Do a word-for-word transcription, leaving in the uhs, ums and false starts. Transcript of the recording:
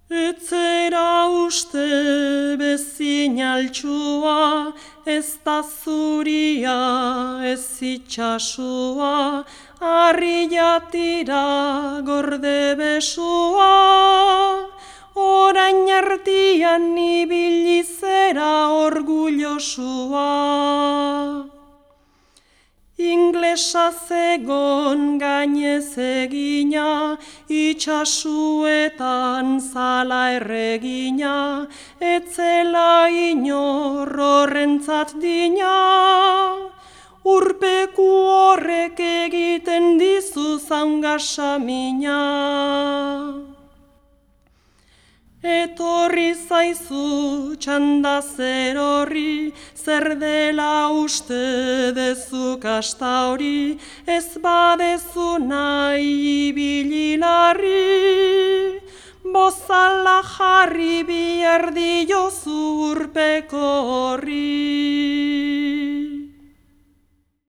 Etzera uste bezin altxua, ez da zuria, ez itxasua, harri jatira gorde besua, orain artian ibili zera orgullosua. Inglesa zegon gainez egina, itxasuetan zala erregina, etzela inor horrentzat dina, urpeku horrek egiten dizu zaungasamina. Etorri zaizu txanda zer horri, zer dela uste dezu kasta hori, ez badezu nahi ibili larri, bozala jarri bihar diozu urpeko horri.